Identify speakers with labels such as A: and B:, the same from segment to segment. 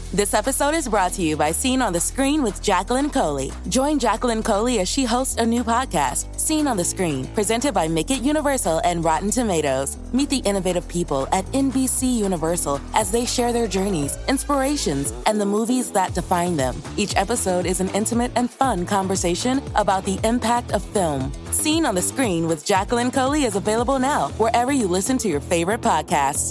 A: This episode is brought to you by Seen on the Screen with Jacqueline Coley. Join Jacqueline Coley as she hosts a new podcast, Seen on the Screen, presented by Make It Universal and Rotten Tomatoes. Meet the innovative people at NBC Universal as they share their journeys, inspirations, and the movies that define them. Each episode is an intimate and fun conversation about the impact of film. Seen on the Screen with Jacqueline Coley is available now wherever you listen to your favorite podcasts.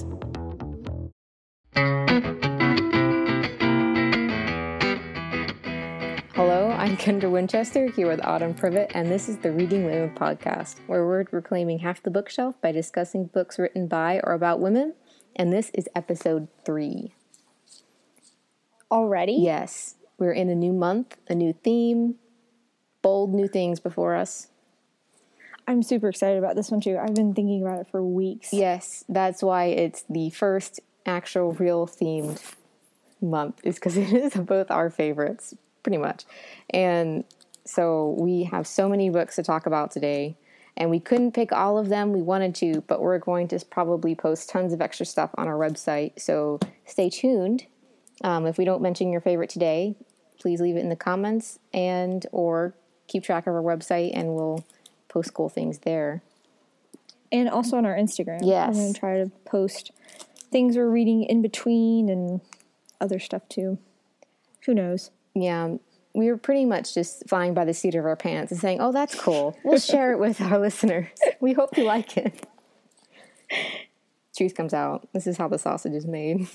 B: Hello, I'm Kendra Winchester here with Autumn Privet, and this is the Reading Women podcast, where we're reclaiming half the bookshelf by discussing books written by or about women, and this is episode 3.
C: Already?
B: Yes, we're in a new month, a new theme, bold new things before us.
C: I'm super excited about this one too. I've been thinking about it for weeks.
B: Yes, that's why it's the first actual real themed month, is because it is both our favorites. Pretty much. And so we have so many books to talk about today, and we couldn't pick all of them. We wanted to, but we're going to probably post tons of extra stuff on our website. So stay tuned. If we don't mention your favorite today, please leave it in the comments and or keep track of our website, and we'll post cool things there.
C: And also on our Instagram.
B: Yes.
C: I'm going to try to post things we're reading in between and other stuff too. Who knows?
B: Yeah, we were pretty much just flying by the seat of our pants and saying, oh, that's cool. We'll share it with our listeners. We hope you like it. Truth comes out. This is how the sausage is made.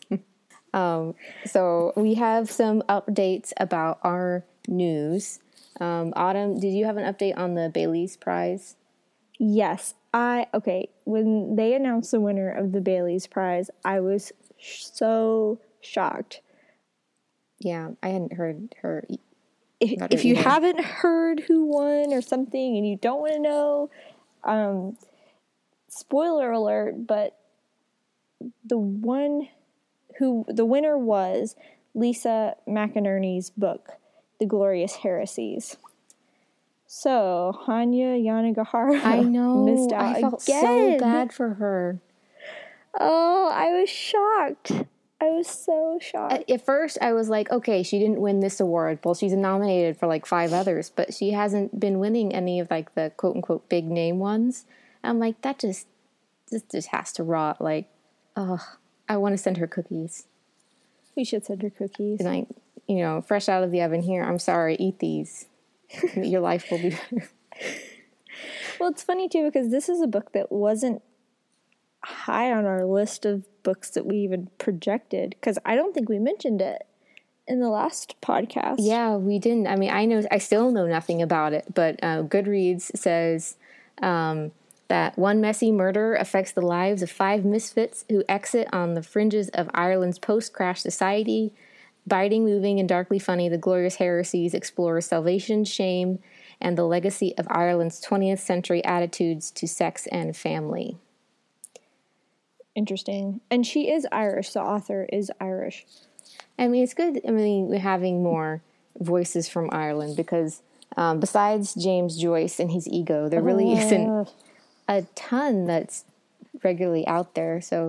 B: So we have some updates about our news. Autumn, did you have an update on the Bailey's Prize?
C: Yes. When they announced the winner of the Bailey's Prize, I was so shocked.
B: Yeah, I hadn't heard her.
C: If you haven't heard who won or something and you don't want to know, spoiler alert, but the winner was Lisa McInerney's book, The Glorious Heresies. So, Hanya Yanagihara
B: I know.
C: missed out
B: I felt
C: again.
B: so bad for her.
C: Oh, I was shocked. I was so shocked.
B: At first, I was like, okay, she didn't win this award. Well, she's nominated for like 5 others, but she hasn't been winning any of like the quote-unquote big name ones. I'm like, this just has to rot. Like, I want to send her cookies.
C: We should send her cookies.
B: And fresh out of the oven here. I'm sorry, eat these. Your life will be better.
C: Well, it's funny too, because this is a book that wasn't high on our list of books that we even projected, because I don't think we mentioned it in the last podcast.
B: Yeah, we didn't. I mean, I still know nothing about it, but Goodreads says that one messy murder affects the lives of 5 misfits who exit on the fringes of Ireland's post-crash society. Biting, moving, and darkly funny, The Glorious Heresies explores salvation, shame, and the legacy of Ireland's 20th century attitudes to sex and family.
C: Interesting. And she is Irish. The author is Irish.
B: I mean, it's good. I mean, we're having more voices from Ireland because besides James Joyce and his ego, there really isn't a ton that's regularly out there. So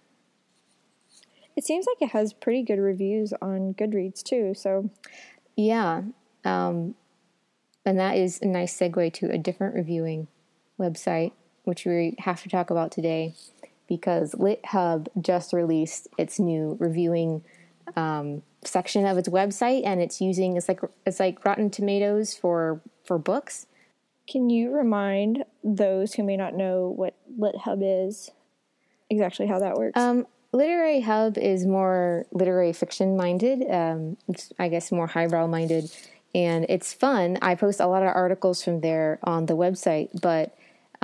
C: it seems like it has pretty good reviews on Goodreads too. So
B: yeah. And that is a nice segue to a different reviewing website, which we have to talk about today, because LitHub just released its new reviewing section of its website, and it's like Rotten Tomatoes for books.
C: Can you remind those who may not know what LitHub is, exactly how that works?
B: Literary Hub is more literary fiction minded. It's, I guess, more highbrow minded, and it's fun. I post a lot of articles from there on the website, but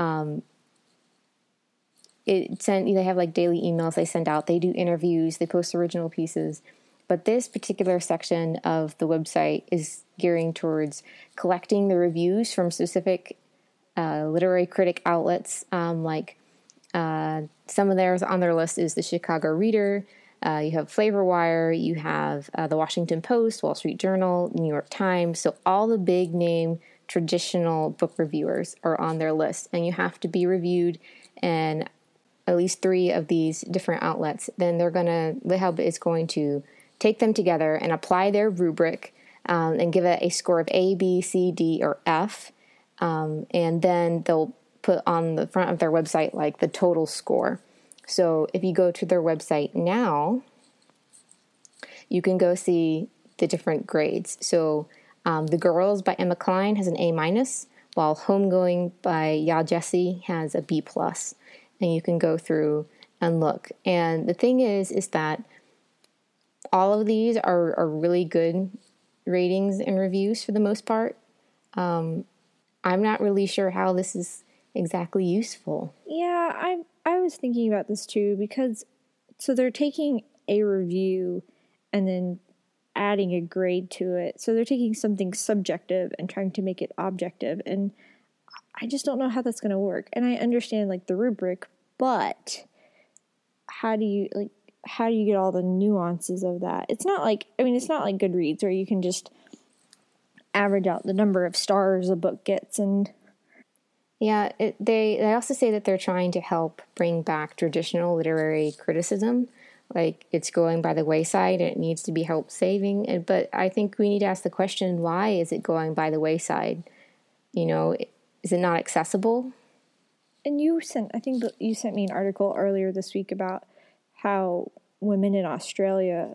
B: they have like daily emails they send out. They do interviews. They post original pieces. But this particular section of the website is gearing towards collecting the reviews from specific literary critic outlets. Some of theirs on their list is the Chicago Reader. You have Flavor Wire. You have the Washington Post, Wall Street Journal, New York Times. So all the big name traditional book reviewers are on their list. And you have to be reviewed in at least 3 of these different outlets. Then LitHub is going to take them together and apply their rubric and give it a score of A, B, C, D, or F. And then they'll put on the front of their website like the total score. So if you go to their website now, you can go see the different grades. So The Girls by Emma Cline has an A-, while Homegoing by Ya Jessie has a B+. And you can go through and look. And the thing is that all of these are really good ratings and reviews for the most part. I'm not really sure how this is exactly useful.
C: Yeah, I was thinking about this too, because so they're taking a review and then adding a grade to it. So they're taking something subjective and trying to make it objective. And I just don't know how that's going to work. And I understand like the rubric, but how do you get all the nuances of that? It's not like Goodreads where you can just average out the number of stars a book gets. And
B: yeah, they also say that they're trying to help bring back traditional literary criticism. Like, it's going by the wayside and it needs to be help saving. But I think we need to ask the question, why is it going by the wayside? You know, is it not accessible?
C: And I think you sent me an article earlier this week about how women authors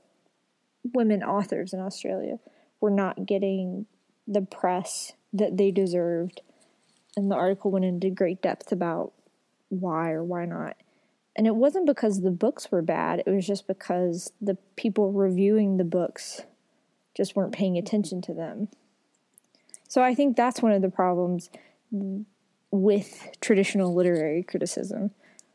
C: in Australia, were not getting the press that they deserved. And the article went into great depth about why or why not. And it wasn't because the books were bad. It was just because the people reviewing the books just weren't paying attention to them. So I think that's one of the problems with traditional literary criticism.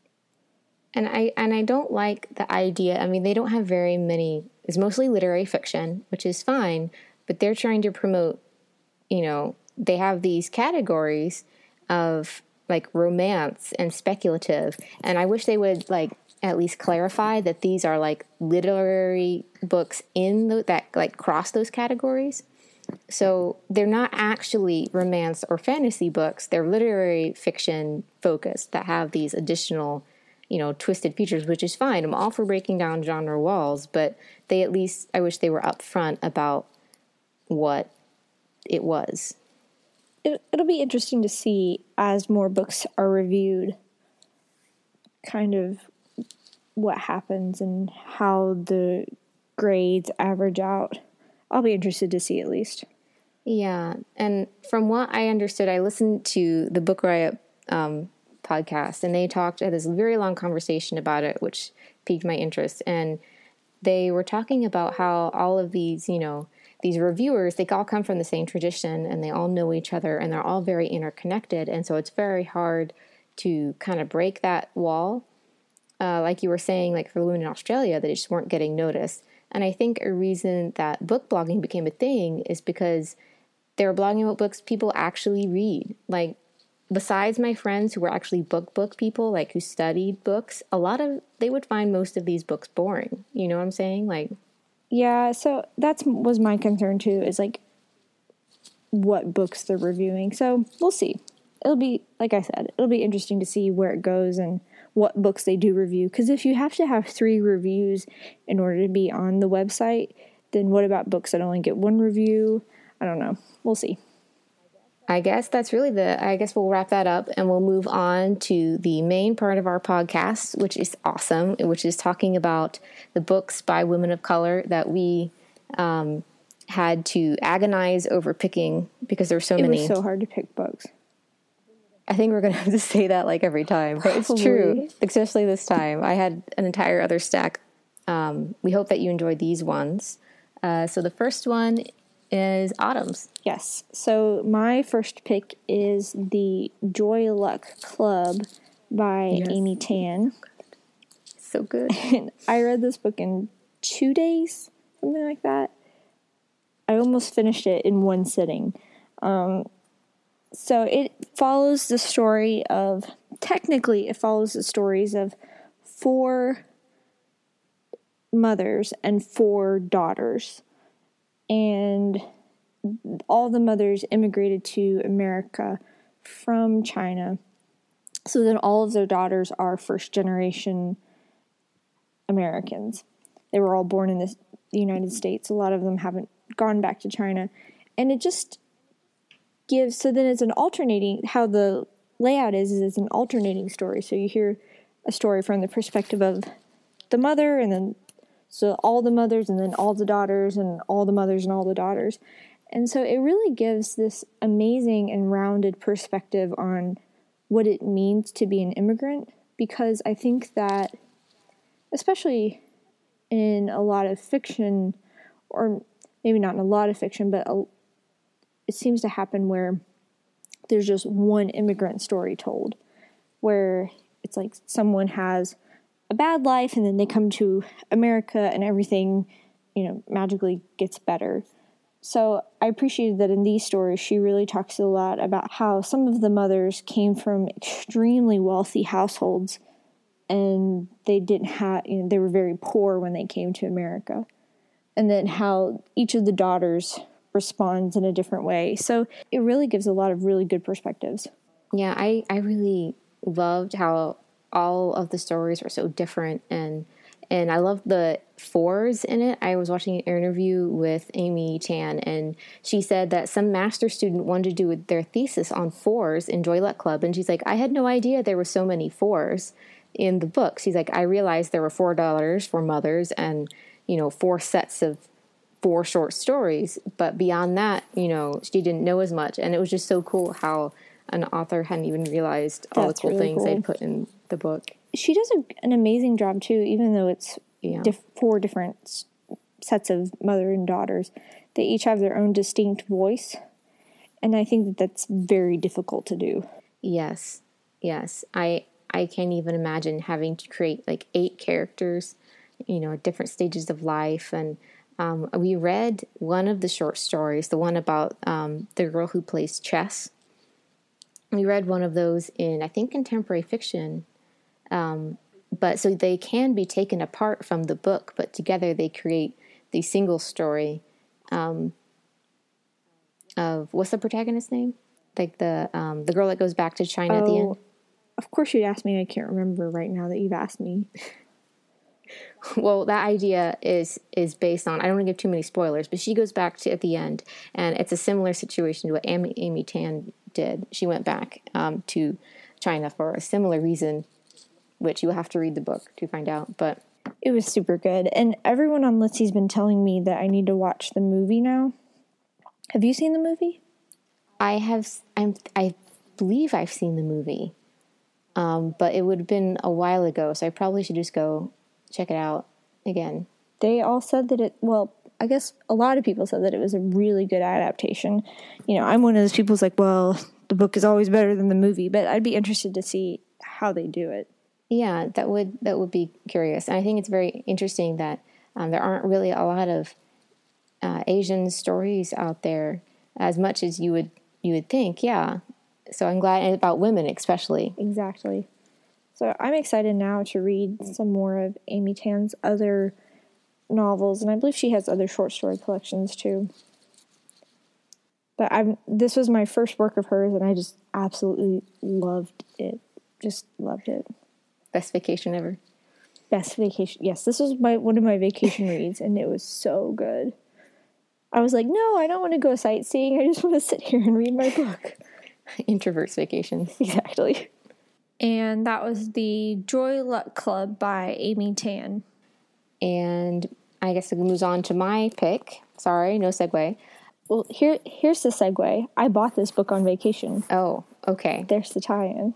B: And I don't like the idea. I mean, they don't have very many. It's mostly literary fiction, which is fine, but they're trying to promote, they have these categories of like romance and speculative. And I wish they would like at least clarify that these are like literary books that like cross those categories. So they're not actually romance or fantasy books. They're literary fiction focused that have these additional, twisted features, which is fine. I'm all for breaking down genre walls, but I wish they were upfront about what it was.
C: It'll be interesting to see as more books are reviewed, kind of what happens and how the grades average out. I'll be interested to see at least.
B: Yeah, and from what I understood, I listened to the Book Riot podcast, and they had this very long conversation about it, which piqued my interest. And they were talking about how all of these, these reviewers, they all come from the same tradition and they all know each other and they're all very interconnected. And so it's very hard to kind of break that wall. Like you were saying, like for women in Australia, they just weren't getting noticed. And I think a reason that book blogging became a thing is because they were blogging about books people actually read. Like, besides my friends who were actually book people, like who studied books, they would find most of these books boring. You know what I'm saying? Like,
C: yeah, so that was my concern too, is like what books they're reviewing. So we'll see. It'll be, like I said, it'll be interesting to see where it goes and what books they do review. Because if you have to have 3 reviews in order to be on the website, then what about books that only get 1 review? I don't know. We'll see.
B: I guess that's really I guess we'll wrap that up and we'll move on to the main part of our podcast, which is awesome, which is talking about the books by women of color that we had to agonize over picking because there's so many.
C: It was so hard to pick books.
B: I think we're going to have to say that like every time, but it's true, especially this time. I had an entire other stack. We hope that you enjoyed these ones. So the first one is Autumn's.
C: Yes. So my first pick is the Joy Luck Club by Amy Tan.
B: So good.
C: And I read this book in 2 days, something like that. I almost finished it in one sitting. So it follows the story of, technically it follows the stories of 4 mothers and 4 daughters. And all the mothers immigrated to America from China. So then all of their daughters are first-generation Americans. they were all born in the United States. A lot of them haven't gone back to China. And it just gives, so then it's an alternating, how the layout is it's an alternating story. So you hear a story from the perspective of the mother, and then so all the mothers, and then all the daughters, and all the mothers and all the daughters. And so it really gives this amazing and rounded perspective on what it means to be an immigrant, because I think that, especially in a lot of fiction, or maybe not in a lot of fiction, but it seems to happen where there's just one immigrant story told, where it's like someone has a bad life and then they come to America and everything, magically gets better. So I appreciated that in these stories, she really talks a lot about how some of the mothers came from extremely wealthy households, and they didn't have, they were very poor when they came to America. And then how each of the daughters responds in a different way. So it really gives a lot of really good perspectives.
B: Yeah, I really loved how all of the stories were so different, and I love the fours in it. I was watching an interview with Amy Tan, and she said that some master student wanted to do their thesis on fours in Joy Luck Club, and she's like, I had no idea there were so many fours in the book. She's like, I realized there were 4 daughters, 4 mothers, and 4 sets of 4 short stories, but beyond that, she didn't know as much, and it was just so cool how an author hadn't even realized all the cool things they'd put in the book.
C: She does an amazing job too, even though it's 4 different sets of mother and daughters. They each have their own distinct voice, and I think that's very difficult to do.
B: Yes. I can't even imagine having to create like 8 characters, at different stages of life. And we read one of the short stories, the one about the girl who plays chess. We read one of those in, I think, contemporary fiction. But so they can be taken apart from the book, but together they create the single story of, what's the protagonist's name? Like the girl that goes back to China at the end.
C: Of course you'd ask me. I can't remember right now that you've asked me.
B: Well, that idea is based on, I don't want to give too many spoilers, but she goes back to at the end, and it's a similar situation to what Amy Tan did. She went back to China for a similar reason, which you'll have to read the book to find out. But
C: it was super good, and everyone on Litsy's been telling me that I need to watch the movie now. Have you seen the movie?
B: I have. I believe I've seen the movie, but it would have been a while ago, so I probably should just go check it out again.
C: They all said that I guess a lot of people said that it was a really good adaptation. I'm one of those people who's like, well, the book is always better than the movie, but I'd be interested to see how they do it.
B: Yeah, that would be curious. And I think it's very interesting that there aren't really a lot of Asian stories out there as much as you would think. Yeah. So I'm glad, and about women especially.
C: Exactly. So I'm excited now to read some more of Amy Tan's other novels, and I believe she has other short story collections too. But this was my first work of hers, and I just absolutely loved it. Just loved it.
B: Best vacation ever.
C: Best vacation. Yes, this was one of my vacation reads, and it was so good. I was like, no, I don't want to go sightseeing. I just want to sit here and read my book.
B: Introvert's vacation.
C: Exactly. And that was the Joy Luck Club by Amy Tan.
B: And I guess it moves on to my pick. Sorry, no segue.
C: Well, here's the segue. I bought this book on vacation.
B: Oh, okay.
C: There's the tie-in.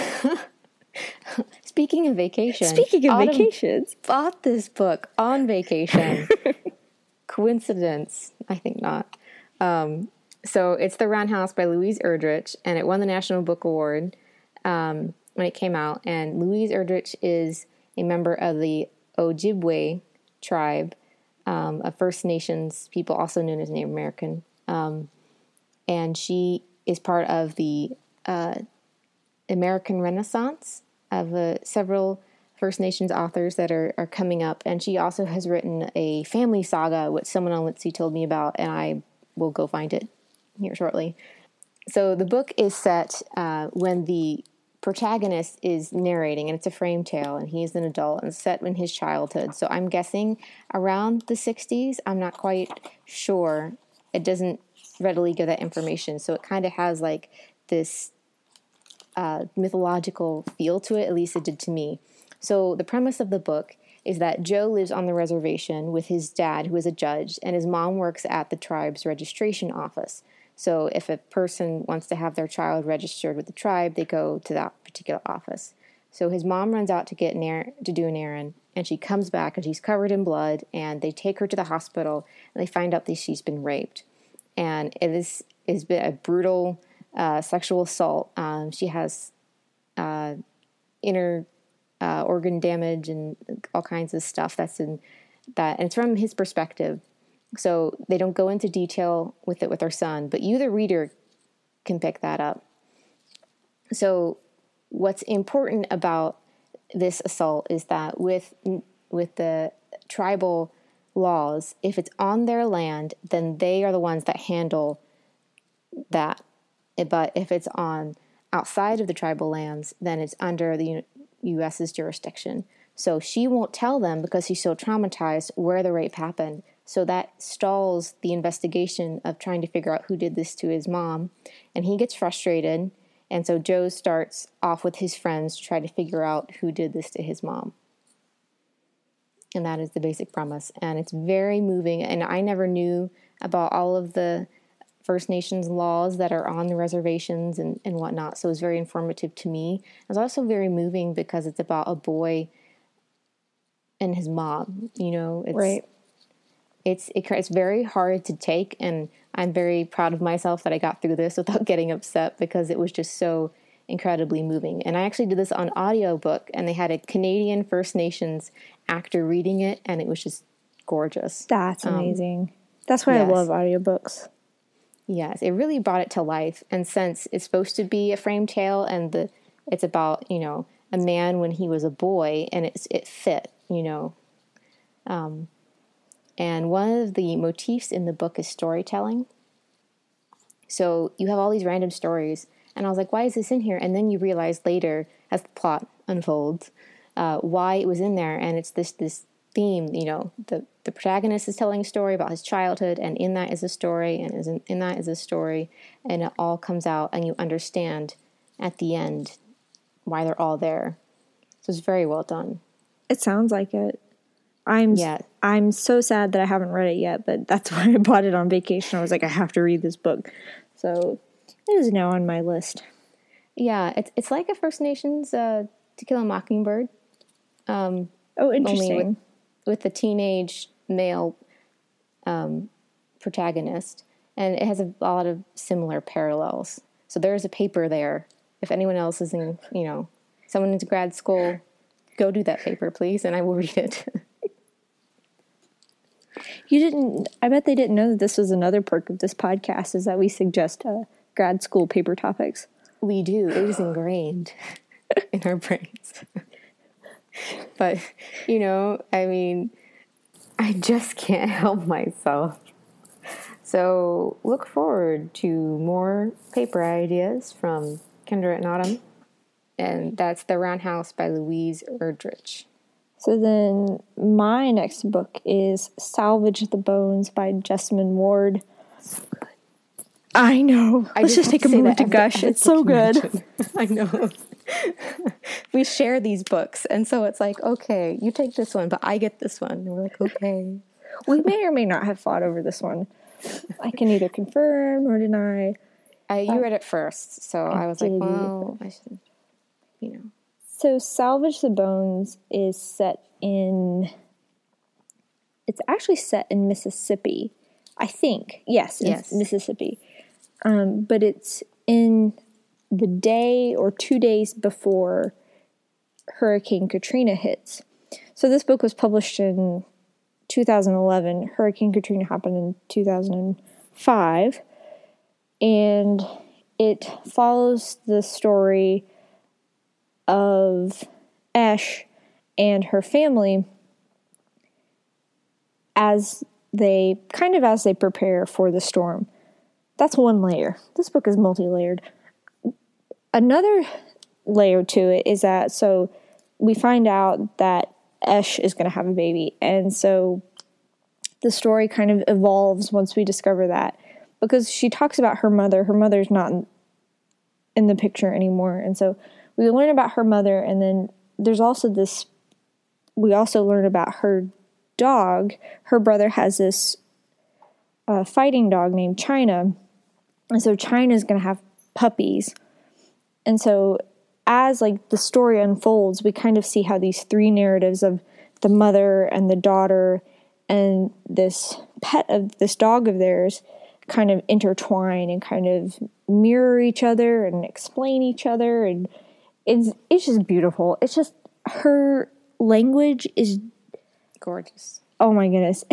B: Speaking of vacations, bought this book on vacation. Coincidence? I think not. So it's The Roundhouse by Louise Erdrich, and it won the National Book Award when it came out. And Louise Erdrich is a member of the Ojibwe tribe of First Nations people, also known as Native American. And she is part of the American Renaissance of several First Nations authors that are coming up. And she also has written a family saga, which someone on Litsy told me about, and I will go find it here shortly. So the book is set when the protagonist is narrating, and it's a frame tale, and he's an adult and set in his childhood. So I'm guessing around the 60s. I'm not quite sure. It doesn't readily give that information. So it kind of has like this mythological feel to it, at least it did to me. So the premise of the book is that Joe lives on the reservation with his dad, who is a judge, and his mom works at the tribe's registration office. So if a person wants to have their child registered with the tribe, they go to that particular office. So his mom runs out to do an errand, and she comes back, and she's covered in blood, and they take her to the hospital, and they find out that she's been raped. And it has been a brutal sexual assault. She has inner organ damage and all kinds of stuff that's in that. And it's from his perspective. So they don't go into detail with it with our son, but you, the reader, can pick that up. So what's important about this assault is that with the tribal laws, if it's on their land, then they are the ones that handle that. But if it's on outside of the tribal lands, then it's under the U.S.'s jurisdiction. So she won't tell them because she's so traumatized where the rape happened. So that stalls the investigation of trying to figure out who did this to his mom. And he gets frustrated. And so Joe starts off with his friends to try to figure out who did this to his mom. And that is the basic premise. And it's very moving. And I never knew about all of the First Nations laws that are on the reservations and whatnot. So it was very informative to me. It was also very moving because it's about a boy and his mom.
C: Right.
B: It's very hard to take, and I'm very proud of myself that I got through this without getting upset because it was just so incredibly moving. And I actually did this on audiobook, and they had a Canadian First Nations actor reading it, and it was just gorgeous.
C: That's amazing. That's why I love audiobooks.
B: Yes, it really brought it to life. And since it's supposed to be a frame tale and it's about, a man when he was a boy, and it fit, and one of the motifs in the book is storytelling. So you have all these random stories, and I was like, why is this in here? And then you realize later, as the plot unfolds, why it was in there. And it's this theme, the protagonist is telling a story about his childhood, and in that is a story, and in that is a story, and it all comes out, and you understand at the end why they're all there. So it's very well done.
C: It sounds like it. I'm so sad that I haven't read it yet, but that's why I bought it on vacation. I was like, I have to read this book. So it is now on my list.
B: Yeah, it's like a First Nations To Kill a Mockingbird.
C: Oh, interesting.
B: Only with the teenage male protagonist, and it has a lot of similar parallels. So there's a paper there. If anyone else is in, someone into grad school, go do that paper, please, and I will read it.
C: I bet they didn't know that this was another perk of this podcast, is that we suggest grad school paper topics.
B: We do. It is ingrained in our brains. But, I just can't help myself. So look forward to more paper ideas from Kendra and Autumn. And that's The Roundhouse by Louise Erdrich.
C: So then my next book is Salvage the Bones by Jessamine Ward.
B: So good.
C: I know. Let's just take a moment to gush. It's so good.
B: I know. We share these books, and so it's like, okay, you take this one, but I get this one. And we're like, okay.
C: We may or may not have fought over this one. I can either confirm or deny.
B: You read it first, so I was like, well, I should,
C: So Salvage the Bones is it's actually set in Mississippi, I think. Yes. Mississippi. But it's in the day or 2 days before Hurricane Katrina hits. So this book was published in 2011. Hurricane Katrina happened in 2005. And it follows the story of Esh and her family as they prepare for the storm. That's one layer. This book is multi-layered. Another layer to it is that, so we find out that Esh is going to have a baby. And so the story kind of evolves once we discover that, because she talks about her mother. Her mother's not in the picture anymore. And so we learn about her mother, and then there's also this, we also learn about her dog. Her brother has this fighting dog named China. And so China's going to have puppies. And so as like the story unfolds, we kind of see how these three narratives of the mother and the daughter and this pet of this dog of theirs kind of intertwine and kind of mirror each other and explain each other. And it's just beautiful. It's just, her language is
B: gorgeous.
C: Oh my goodness.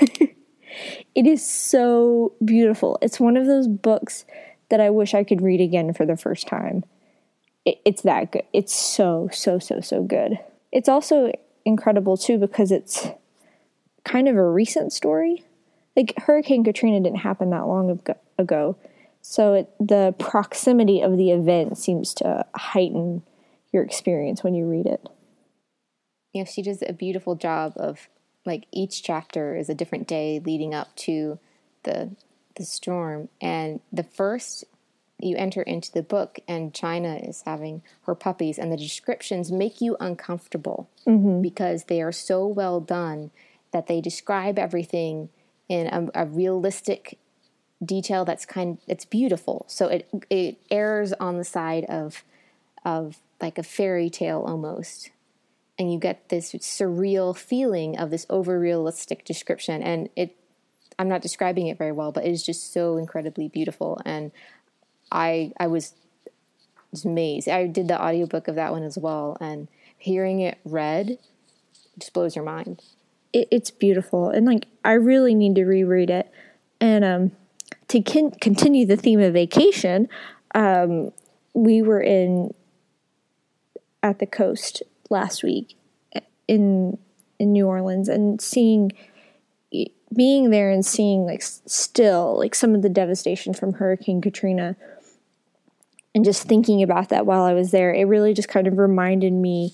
C: It is so beautiful. It's one of those books that I wish I could read again for the first time. It's that good. It's so good. It's also incredible too because it's kind of a recent story. Like, Hurricane Katrina didn't happen that long ago. So the proximity of the event seems to heighten your experience when you read it.
B: Yeah, she does a beautiful job of, like, each chapter is a different day leading up to the storm. And the first, you enter into the book and China is having her puppies, and the descriptions make you uncomfortable because they are so well done that they describe everything in a realistic detail it's beautiful. So it errs on the side of like a fairy tale almost. And you get this surreal feeling of this over-realistic description. And I'm not describing it very well, but it is just so incredibly beautiful. And I was just amazed. I did the audiobook of that one as well. And hearing it read just blows your mind.
C: It's beautiful. And, like, I really need to reread it. And to continue the theme of vacation, we were at the coast last week in New Orleans, and being there and seeing like still like some of the devastation from Hurricane Katrina, and just thinking about that while I was there, it really just kind of reminded me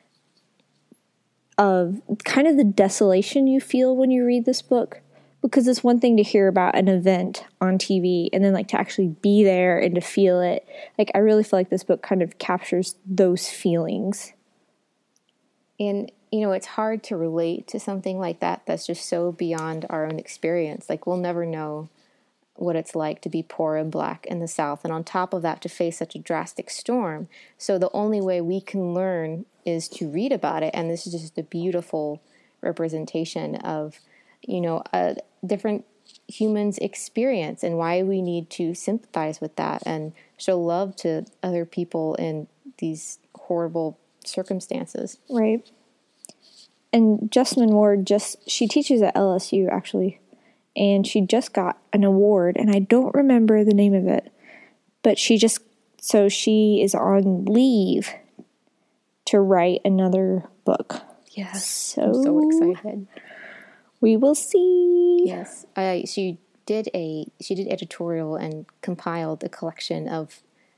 C: of kind of the desolation you feel when you read this book, because it's one thing to hear about an event on TV and then like to actually be there and to feel it. Like, I really feel like this book kind of captures those feelings.
B: And, you know, it's hard to relate to something like that that's just so beyond our own experience. Like, we'll never know what it's like to be poor and black in the South. And on top of that, to face such a drastic storm. So the only way we can learn is to read about it. And this is just a beautiful representation of, you know, a different humans' experience and why we need to sympathize with that and show love to other people in these horrible circumstances.
C: Right. And Jesmyn Ward she teaches at LSU actually, and she just got an award, and I don't remember the name of it, but she is on leave to write another book.
B: Yes.
C: So
B: I'm so excited.
C: We will see.
B: Yes. She did editorial and compiled a collection of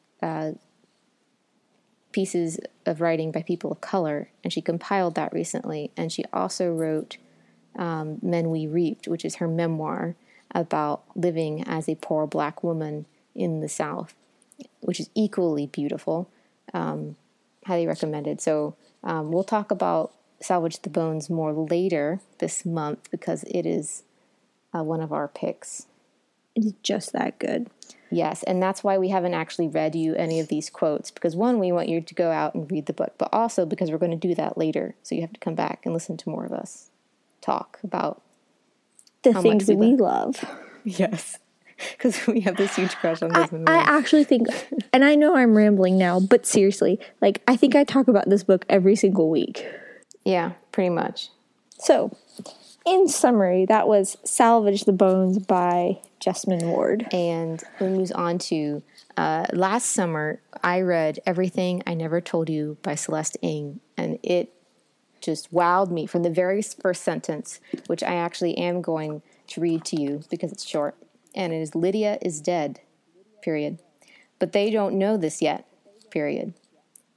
B: pieces of writing by people of color, and she compiled that recently. And she also wrote Men We Reaped, which is her memoir about living as a poor black woman in the South, which is equally beautiful. Highly recommended. So we'll talk about Salvage the Bones more later this month because it is one of our picks.
C: It is just that good.
B: Yes, and that's why we haven't actually read you any of these quotes, because one, we want you to go out and read the book, but also because we're going to do that later, so you have to come back and listen to more of us talk about
C: the things that we love.
B: Yes, because we have this huge crush on Jesmyn.
C: I actually think, and I know I'm rambling now, but seriously, like, I think I talk about this book every single week.
B: Yeah, pretty much.
C: So, in summary, that was Salvage the Bones by Jesmyn Ward.
B: And we move on to last summer, I read Everything I Never Told You by Celeste Ng, and it just wowed me from the very first sentence, which I actually am going to read to you because it's short. And it is, Lydia is dead, period. But they don't know this yet, period.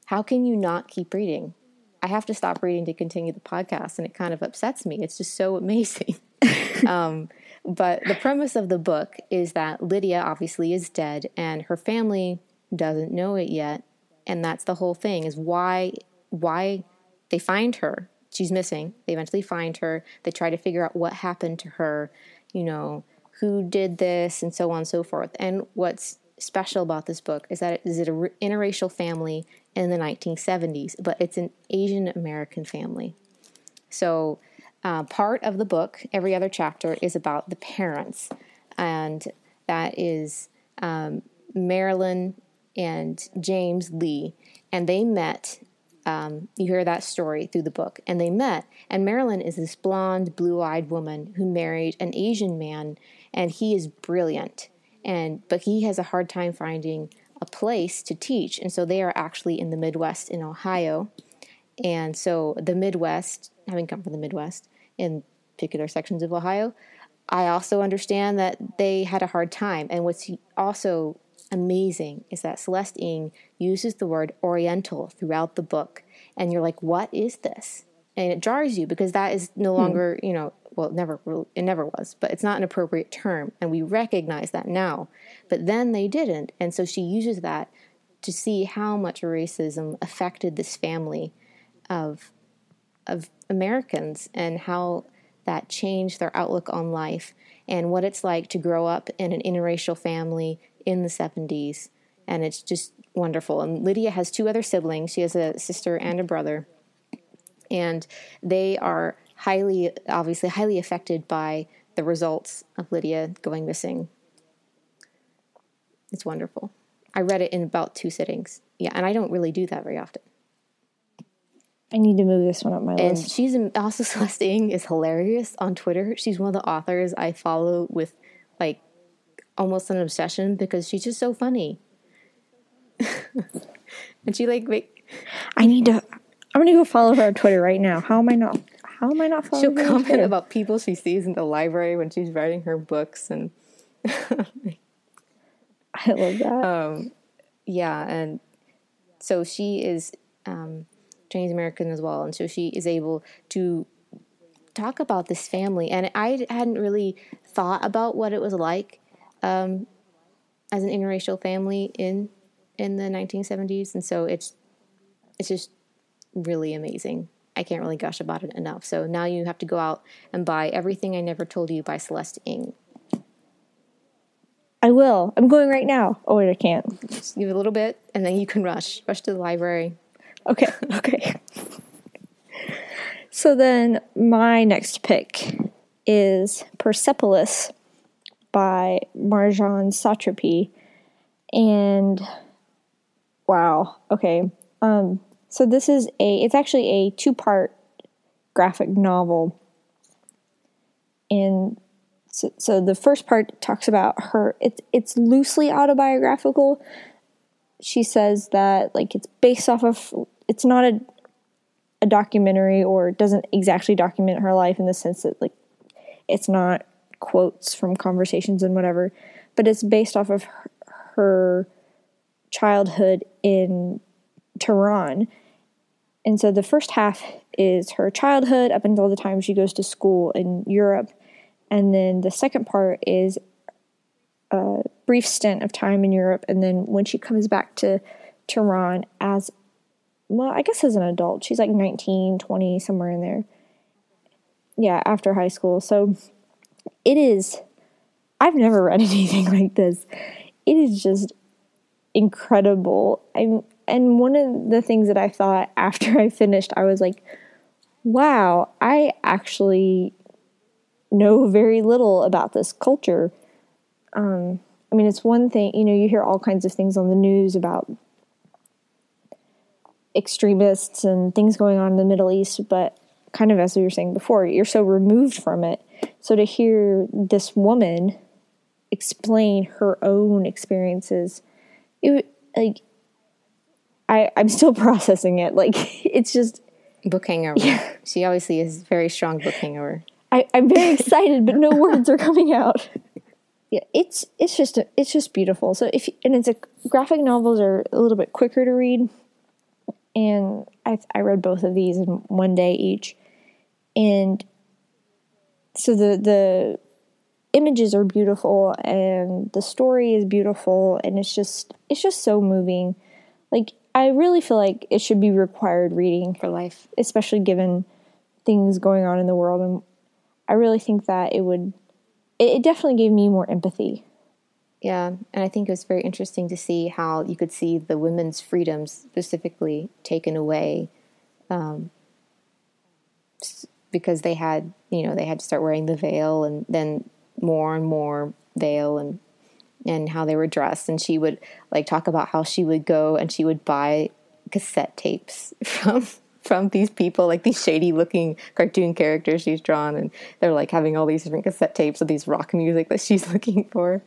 B: How can you not keep reading? I have to stop reading to continue the podcast, and it kind of upsets me. It's just so amazing. But the premise of the book is that Lydia obviously is dead, and her family doesn't know it yet. And that's the whole thing, is why they find her. She's missing. They eventually find her. They try to figure out what happened to her, who did this, and so on and so forth. And what's special about this book is that it is an interracial family in the 1970s, but it's an Asian American family. So part of the book, every other chapter, is about the parents, and that is Marilyn and James Lee, and they met. You hear that story through the book, and they met. And Marilyn is this blonde, blue-eyed woman who married an Asian man, and he is brilliant. But he has a hard time finding a place to teach, and so they are actually in the Midwest in Ohio. And so the Midwest, having come from the Midwest in particular sections of Ohio, I also understand that they had a hard time. And what's also amazing is that Celeste Ng uses the word Oriental throughout the book, and you're like, what is this? And it jars you, because that is no longer, well, it never was, but it's not an appropriate term, and we recognize that now. But then they didn't, and so she uses that to see how much racism affected this family of Americans, and how that changed their outlook on life, and what it's like to grow up in an interracial family in the 70s. And it's just wonderful. And Lydia has 2 other siblings. She has a sister and a brother. And they are highly affected by the results of Lydia going missing. It's wonderful. I read it in about 2 sittings. Yeah, and I don't really do that very often.
C: I need to move this one up my
B: and
C: list.
B: She's also, Celeste Ng is hilarious on Twitter. She's one of the authors I follow with almost an obsession, because she's just so funny. And she I'm gonna go follow her on Twitter right now. How am I not following her? She'll comment about people she sees in the library when she's writing her books, and
C: I love that.
B: Yeah, and so she is Chinese American as well, and so she is able to talk about this family. And I hadn't really thought about what it was like as an interracial family in the 1970s, and so it's just really amazing. I can't really gush about it enough. So now you have to go out and buy Everything I Never Told You by Celeste Ng.
C: I will. I'm going right now. Oh, wait, I can't.
B: Just give it a little bit, and then you can rush to the library.
C: Okay. So then my next pick is Persepolis by Marjane Satrapi. And wow. Okay. So this is it's actually a 2-part graphic novel. And so the first part talks about her, it's loosely autobiographical. She says that it's based off of, it's not a documentary, or doesn't exactly document her life in the sense that it's not quotes from conversations and whatever, but it's based off of her childhood in Tehran. And so the first half is her childhood up until the time she goes to school in Europe. And then the second part is a brief stint of time in Europe. And then when she comes back to Tehran as an adult, she's 19, 20, somewhere in there. Yeah, after high school. So it is, I've never read anything like this. It is just incredible. And one of the things that I thought after I finished, I was like, wow, I actually know very little about this culture. It's one thing, you hear all kinds of things on the news about extremists and things going on in the Middle East, but kind of as we were saying before, you're so removed from it. So to hear this woman explain her own experiences, I'm still processing it. It's just
B: book hangover. Yeah. She obviously is very strong book hangover.
C: I'm very excited, but no words are coming out. Yeah, it's just beautiful. So graphic novels are a little bit quicker to read, and I read both of these in one day each. And so the images are beautiful and the story is beautiful, and it's just so moving. Like, I really feel like it should be required reading
B: for life,
C: especially given things going on in the world. And I really think that it definitely gave me more empathy.
B: Yeah, and I think it was very interesting to see how you could see the women's freedoms specifically taken away, because they had to start wearing the veil, and then more and more veil, and how they were dressed. And she would like talk about how she would go and she would buy cassette tapes from these people, like these shady looking cartoon characters she's drawn, and they're like having all these different cassette tapes of these rock music that she's looking for.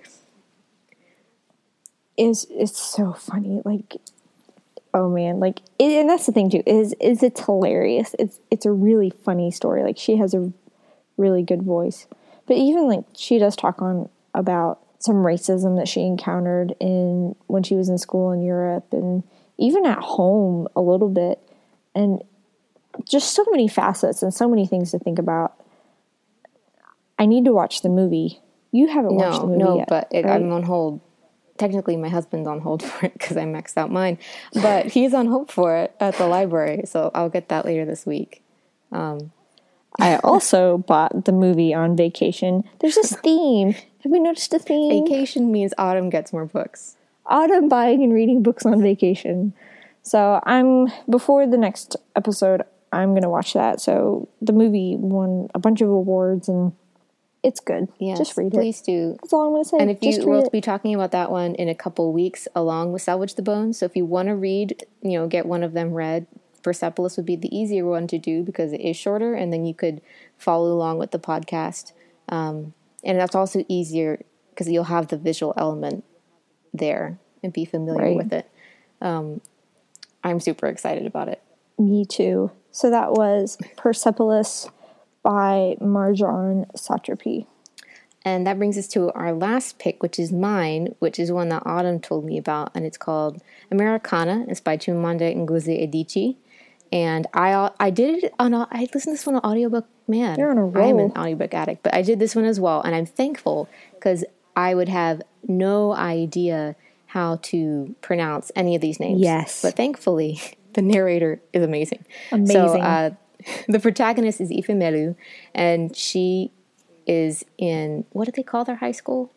C: It's so funny, like, oh man, like, and that's the thing too, is it's hilarious. It's a really funny story. Like, she has a really good voice, but even like she does talk on about some racism that she encountered when she was in school in Europe, and even at home a little bit, and just so many facets and so many things to think about. I need to watch the movie. You haven't watched the movie yet,
B: but
C: right?
B: I'm on hold. Technically, my husband's on hold for it because I maxed out mine, but he's on hold for it at the library, so I'll get that later this week.
C: I also bought the movie on vacation. There's this theme. Have we noticed a theme?
B: Vacation means Autumn gets more books.
C: Autumn buying and reading books on vacation. So before the next episode, I'm going to watch that. So the movie won a bunch of awards, and it's good.
B: Yes,
C: just read it.
B: Please do.
C: That's all I'm going to say.
B: And we'll be talking about that one in a couple weeks along with Salvage the Bones. So if you want to read, get one of them read, Persepolis would be the easier one to do because it is shorter, and then you could follow along with the podcast. And that's also easier because you'll have the visual element there and be familiar with it. I'm super excited about it.
C: Me too. So that was Persepolis by Marjane Satrapi.
B: And that brings us to our last pick, which is mine, which is one that Autumn told me about, and it's called Americana. It's by Chimamanda Ngozi Adichie. And I listened to this one on audiobook. Man,
C: you're on a roll.
B: I'm an audiobook addict, but I did this one as well, and I'm thankful because I would have no idea how to pronounce any of these names.
C: Yes.
B: But thankfully, the narrator is amazing.
C: Amazing.
B: So the protagonist is Ifemelu, and she is in, what do they call their high school?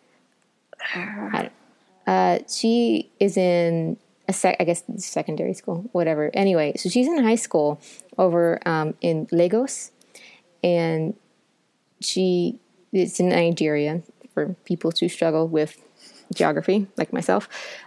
B: She is in I guess secondary school, whatever. Anyway, so she's in high school over in Lagos, and it's in Nigeria for people who struggle with geography, like myself.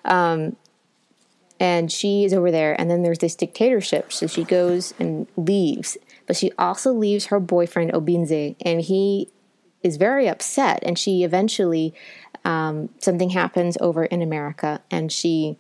B: And she is over there, and then there's this dictatorship, so she goes and leaves. But she also leaves her boyfriend, Obinze, and he is very upset, and she eventually, something happens over in America, and she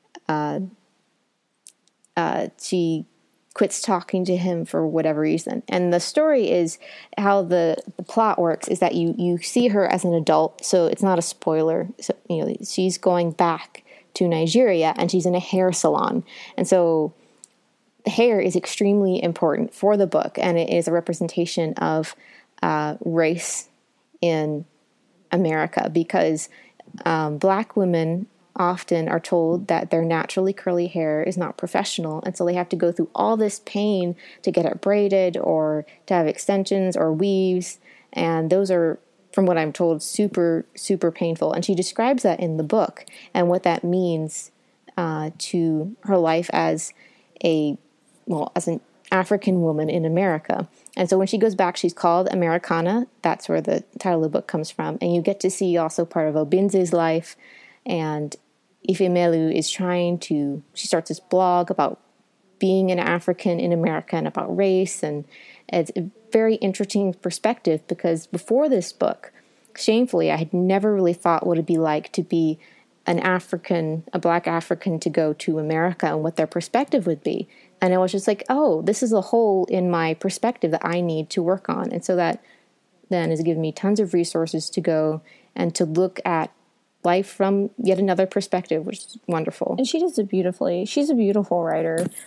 B: quits talking to him for whatever reason. And the story is how the plot works is that you see her as an adult, so it's not a spoiler. So, she's going back to Nigeria, and she's in a hair salon. And so hair is extremely important for the book, and it is a representation of race in America, because Black women often are told that their naturally curly hair is not professional, and so they have to go through all this pain to get it braided or to have extensions or weaves, and those are, from what I'm told, super, super painful. And she describes that in the book and what that means to her life as an African woman in America. And so when she goes back, she's called Americana. That's where the title of the book comes from. And you get to see also part of Obinze's life. And Ifemelu is she starts this blog about being an African in America and about race. And it's a very interesting perspective, because before this book, shamefully, I had never really thought what it'd be like to be a Black African to go to America and what their perspective would be. And I was just like, oh, this is a hole in my perspective that I need to work on. And so that then has given me tons of resources to go and to look at life from yet another perspective, which is wonderful.
C: And she does it beautifully. She's a beautiful writer.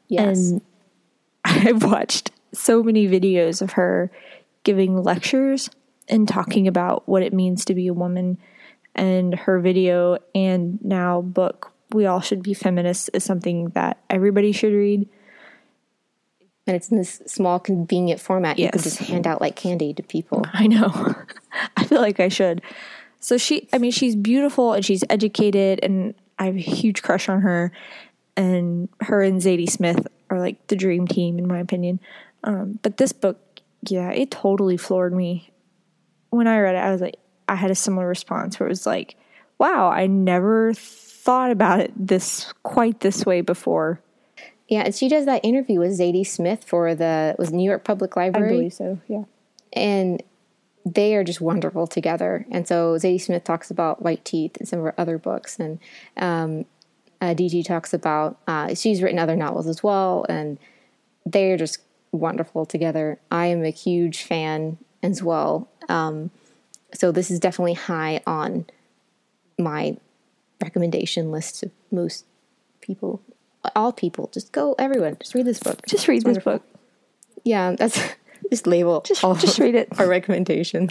B: Yes.
C: And I've watched so many videos of her giving lectures and talking about what it means to be a woman. And her video and now book, We All Should Be Feminists, is something that everybody should read.
B: And it's in this small, convenient format.
C: Yes.
B: You could just hand out like candy to people.
C: I know. I feel like I should. So she's beautiful and she's educated, and I have a huge crush on her. And her and Zadie Smith are like the dream team, in my opinion. But this book, yeah, it totally floored me. When I read it, I had a similar response where it was like, wow, I never thought about it quite this way before.
B: Yeah, and she does that interview with Zadie Smith for was New York Public Library.
C: I believe so, yeah.
B: And they are just wonderful together. And so Zadie Smith talks about White Teeth and some of her other books. And DG talks about, she's written other novels as well. And they're just wonderful together. I am a huge fan as well. So this is definitely high on my recommendation list of most people. All people, just go, everyone, just read this book.
C: Just read this book.
B: Yeah, that's just label.
C: Just read it.
B: Our recommendation.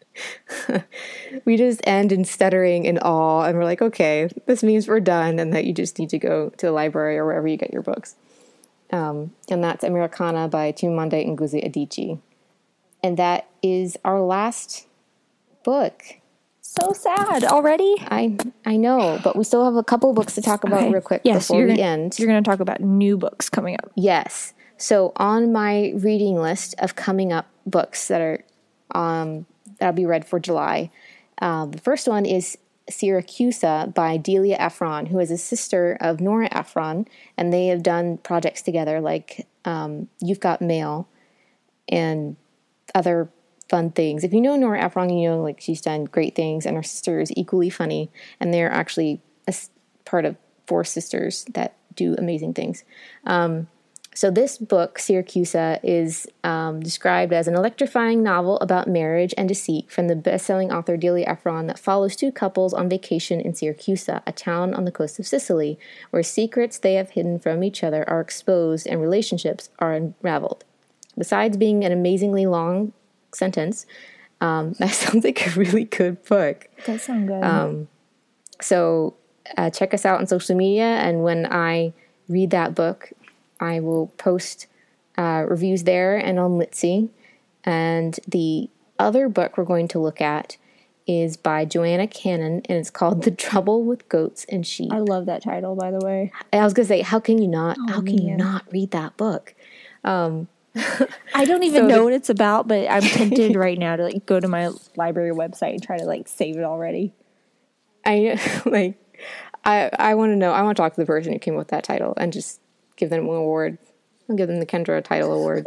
B: We just end in stuttering in awe, and we're like, okay, this means we're done, and that you just need to go to the library or wherever you get your books. And that's Americana by Chimamanda Ngozi Adichie, and that is our last book.
C: So sad already.
B: I know, but we still have a couple books to talk about real quick before we end.
C: You're going to talk about new books coming up.
B: Yes. So on my reading list of coming up books that are that'll be read for July, the first one is Syracusa by Delia Ephron, who is a sister of Nora Ephron, and they have done projects together like You've Got Mail and other fun things. If you know Nora Ephron, you know like she's done great things, and her sister is equally funny, and they're actually a part of 4 sisters that do amazing things. So this book, Syracusa, is described as an electrifying novel about marriage and deceit from the best-selling author Delia Ephron that follows 2 couples on vacation in Syracusa, a town on the coast of Sicily, where secrets they have hidden from each other are exposed and relationships are unraveled. Besides being an amazingly long sentence, that sounds like a really good book.
C: That sounds good.
B: So check us out on social media, and when I read that book, I will post reviews there and on Litsy. And the other book we're going to look at is by Joanna Cannon, and it's called The Trouble with Goats and Sheep.
C: I love that title, by the way.
B: I was going to say, how can you not read that book?
C: I don't even know what it's about, but I'm tempted right now to like go to my library website and try to like save it already.
B: I want to know. I want to talk to the person who came up with that title and just give them an award. I'll give them the Kendra Title Award.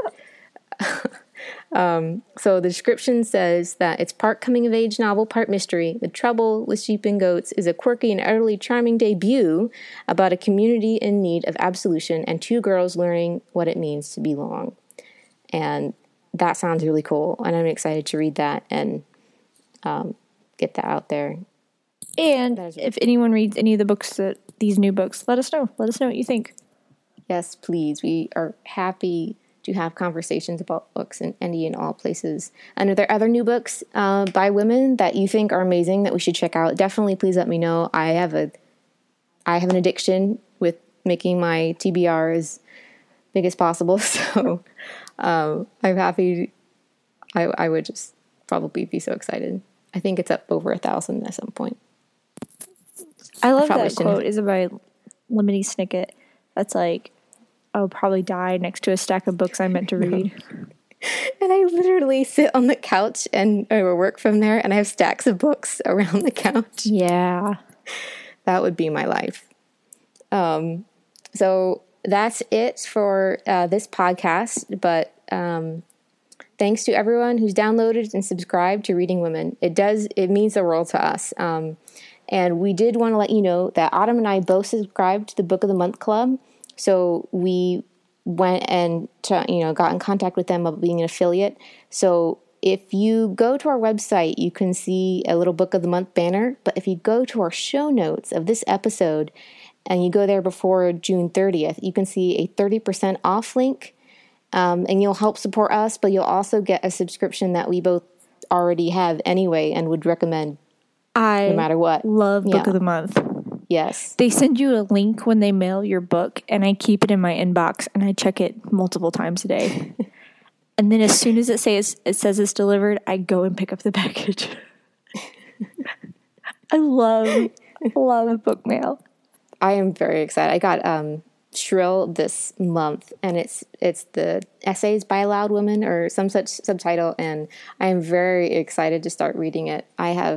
B: So the description says that it's part coming-of-age novel, part mystery. The Trouble with Sheep and Goats is a quirky and utterly charming debut about a community in need of absolution and 2 girls learning what it means to belong. And that sounds really cool, and I'm excited to read that and get that out there.
C: And if anyone reads any of the books, these new books, let us know. Let us know what you think.
B: Yes, please. We are happy to have conversations about books in any and all places. And are there other new books by women that you think are amazing that we should check out? Definitely, please let me know. I have an addiction with making my TBR as big as possible. So I'm happy. I would just probably be so excited. I think it's up over 1,000 at some point.
C: I love that quote. Is it by Lemony Snicket? That's like, I'll probably die next to a stack of books I meant to read.
B: And I literally sit on the couch and I work from there, and I have stacks of books around the couch.
C: Yeah.
B: That would be my life. So that's it for this podcast. But thanks to everyone who's downloaded and subscribed to Reading Women. It means the world to us. And we did want to let you know that Autumn and I both subscribed to the Book of the Month Club. So we went and got in contact with them about being an affiliate. So if you go to our website, you can see a little Book of the Month banner. But if you go to our show notes of this episode and you go there before June 30th, you can see a 30% off link, and you'll help support us, but you'll also get a subscription that we both already have anyway and would recommend no matter what.
C: Love Book of the Month.
B: Yes.
C: They send you a link when they mail your book, and I keep it in my inbox, and I check it multiple times a day. And then as soon as it says it's delivered, I go and pick up the package. I love book mail.
B: I am very excited. I got Shrill this month, and it's the Essays by a Loud Woman or some such subtitle, and I am very excited to start reading it.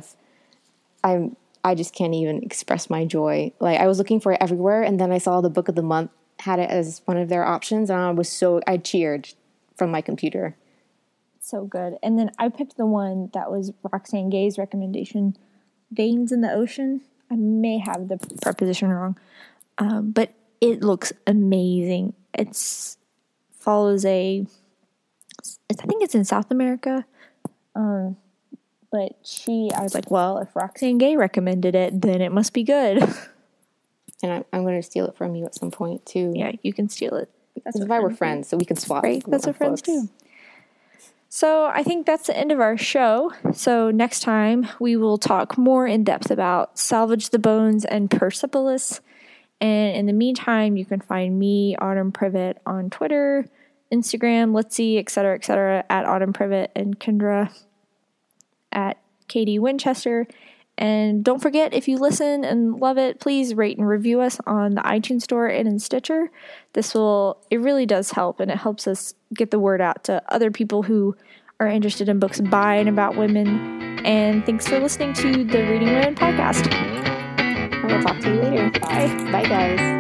B: I just can't even express my joy. Like, I was looking for it everywhere, and then I saw the Book of the Month had it as one of their options, and I cheered from my computer.
C: So good. And then I picked the one that was Roxane Gay's recommendation, Veins in the Ocean. I may have the preposition wrong, but it looks amazing. I think it's in South America. But I was like, well, if Roxane Gay recommended it, then it must be good.
B: And I'm going to steal it from you at some point, too.
C: Yeah, you can steal it.
B: That's if I were friends, so we can swap.
C: Right, that's what friends do. So I think that's the end of our show. So next time, we will talk more in depth about Salvage the Bones and Persepolis. And in the meantime, you can find me, Autumn Privet, on Twitter, Instagram, Let's See, etc., at Autumn Privet, and Kendra at Katie Winchester. And don't forget, if you listen and love it, please rate and review us on the iTunes Store and in Stitcher. It really does help, and it helps us get the word out to other people who are interested in books by and about women. And thanks for listening to the Reading Women podcast.
B: We'll talk to you later.
C: Bye.
B: Bye, guys.